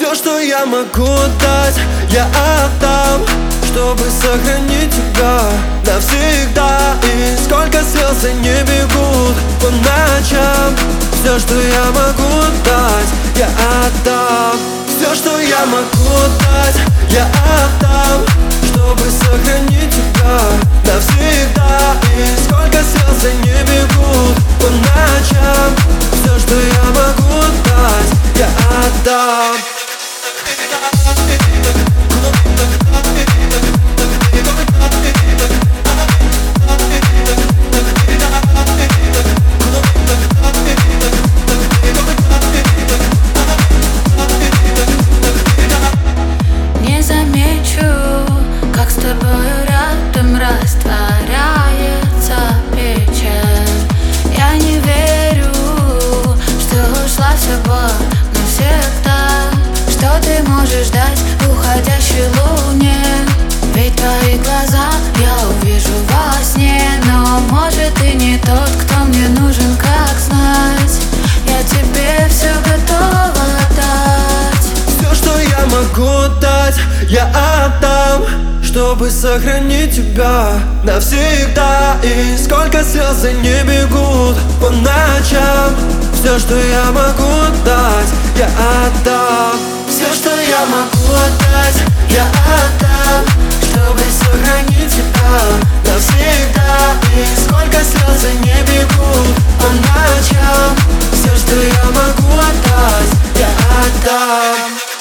Все, что я могу дать, я отдам, чтобы сохранить тебя навсегда. И сколько слез не бегут по ночам. Все, что я могу дать, я отдам. Все, что я могу дать, я отдам, чтобы сохранить тебя навсегда. И сколько слез не бегут по ночам. Все, что я могу дать, я отдам. Не замечу, как с тобою рядом растворяется печаль. Я не верю, что ушла вся боль навсегда. Что ты можешь дать уходящей луне? Ведь твои глаза я увижу во сне. Но может и не тот, кто мне нужен, как знать. Я тебе все готова дать. Все, что я могу дать, я отдам, чтобы сохранить тебя навсегда. И сколько слез не бегут по ночам. Все, что я могу дать, я отдам. Все, что я могу дать, я отдам, чтобы сохранить тебя навсегда. И сколько слез не бегут по ночам. Все, что я могу дать, я отдам.